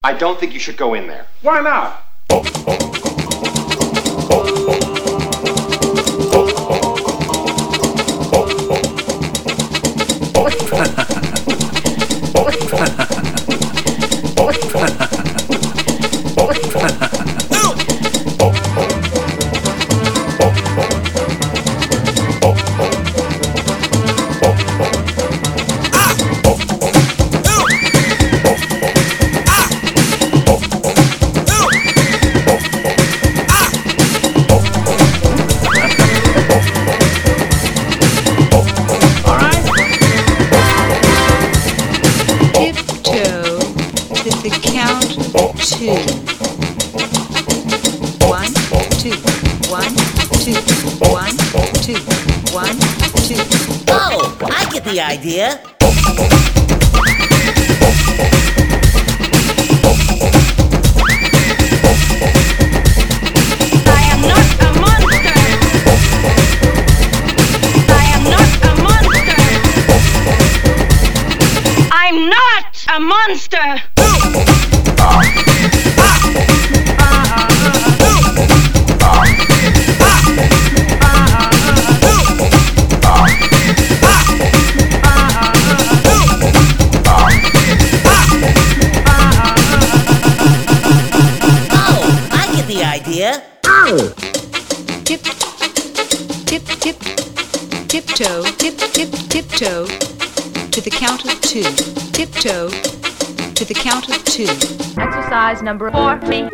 I don't think you should go in there. Why not? The count two. 1, 2, 1, 2, 1, 2, 1, 2. Oh, I get the idea. I am not a monster. I am not a monster. I'm not a monster. Idea. Tip, tip, tip, tiptoe, tip, tip, tiptoe to the count of 2. Tiptoe to the count of 2. Exercise number 41.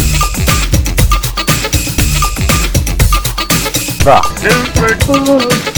Super